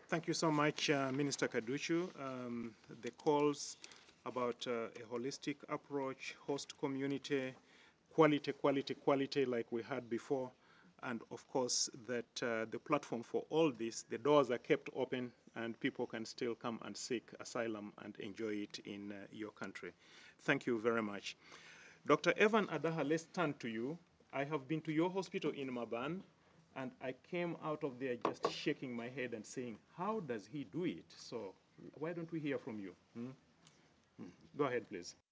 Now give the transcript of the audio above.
Thank you so much, Minister Kaduchu. The calls about a holistic approach, host community, quality, quality, quality, like we had before, and of course that the platform for all this, the doors are kept open and people can still come and seek asylum and enjoy it in your country. Thank you very much. Dr. Evan Adaha, let's turn to you. I have been to your hospital in Maban, and I came out of there just shaking my head and saying, how does he do it? So why don't we hear from you? Go ahead, please.